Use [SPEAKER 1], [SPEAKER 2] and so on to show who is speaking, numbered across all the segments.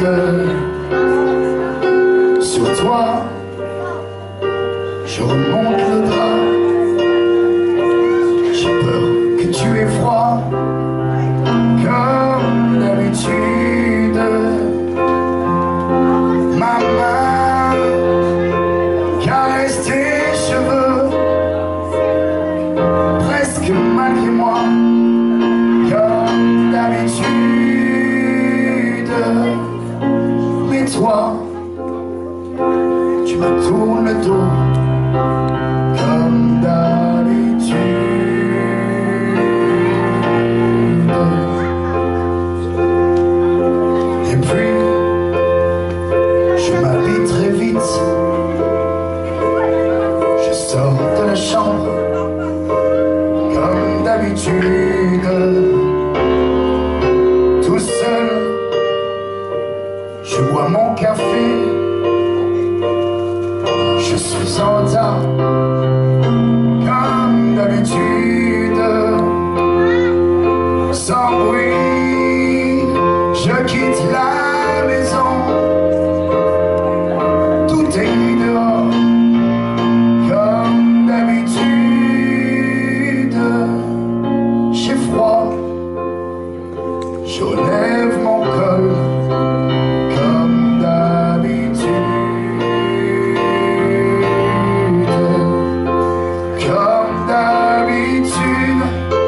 [SPEAKER 1] Sur toi, je remonte le drap. J'ai peur que tu aies froid, comme d'habitude. Ma main caresse tes cheveux, presque malgré moi, comme d'habitude. Mais toi, tu me tournes le dos, comme d'habitude. Et puis, je m'habille très vite, je sors de la chambre, comme d'habitude. Tout seul, je bois mon café. Je suis en retard, comme d'habitude. Sans bruit, je quitte la maison. Tout est dehors, comme d'habitude. J'ai froid, je relève mon col, comme d'habitude. Comme d'habitude,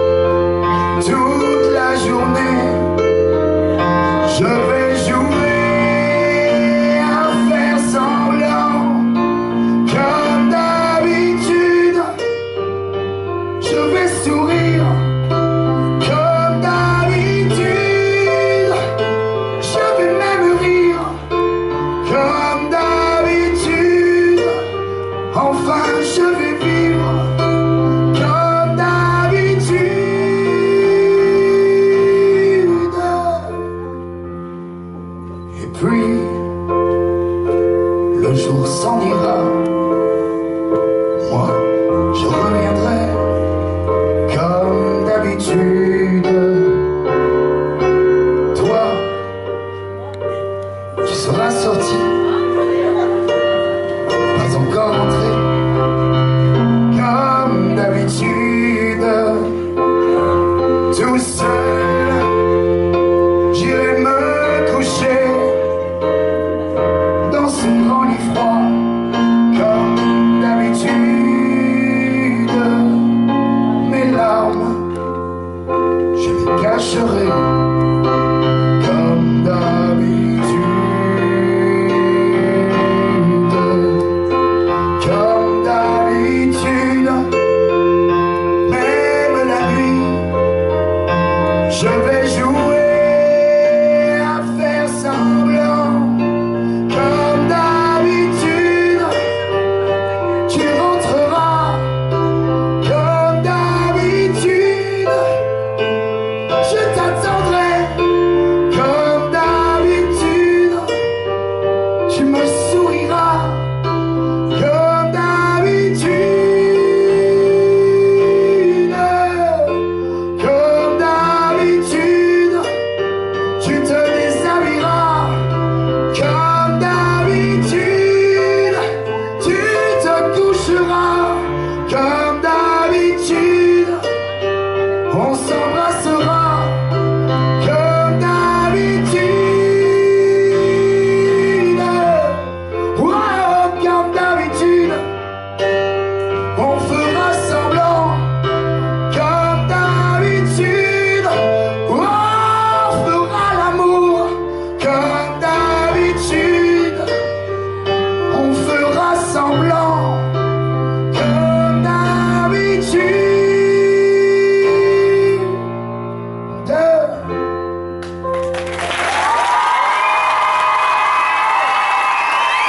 [SPEAKER 1] toute la journée, je vais jouer à faire semblant. Comme d'habitude, je vais sourire. Comme d'habitude, je vais même rire. Comme d'habitude, enfin je vais vivre. Comme d'habitude. Et puis, le jour s'en ira. Moi, je reviendrai comme d'habitude. Toi, tu seras sorti